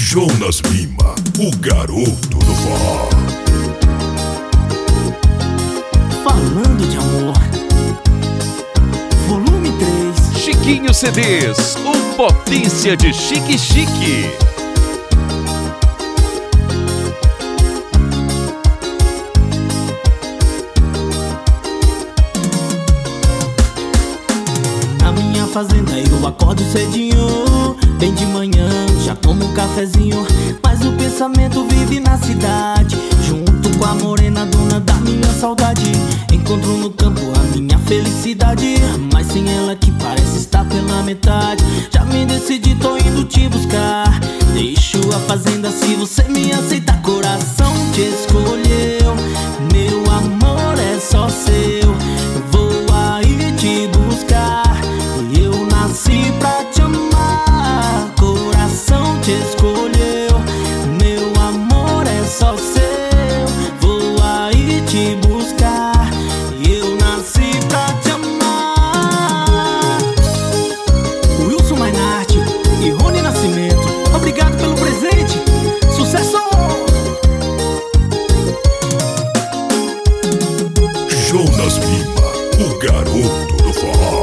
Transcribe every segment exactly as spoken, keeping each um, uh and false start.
Jonas Lima, o garoto do forró. Falando de amor, volume três. Chiquinho C Ds, o potência de chique chique. Na minha fazenda eu acordo cedinho, bem de manhã, já tomo um cafezinho. Mas o pensamento vive na cidade, junto com a morena dona da minha saudade. Encontro no campo a minha felicidade, mas sem ela que parece estar pela metade. Já me decidi, tô indo te buscar. Deixo a fazenda se você me aceita. Coração te escolheu, meu amor é só seu. Vou aí te buscar, eu nasci pra te amar. Coração te escolheu, meu amor é só seu. Vou aí te buscar, eu nasci pra te amar. Wilson Mainarte e Rony Nascimento, obrigado pelo presente. Sucesso! Jonas Lima, o garoto do forró.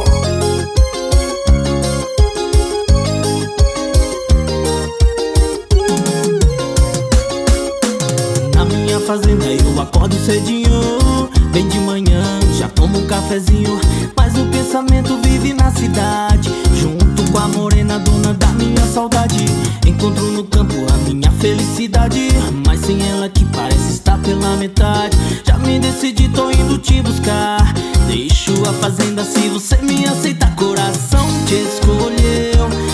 Na minha fazenda eu acordo cedinho, bem de manhã, já tomo um cafezinho. Mas o pensamento vive na cidade, junto com a morena dona da minha saudade. Encontro no campo a minha felicidade, mas sem ela que parece estar pela metade. Já me decidi, tô indo te buscar. Deixo a fazenda se você me aceita. Coração te escolheu,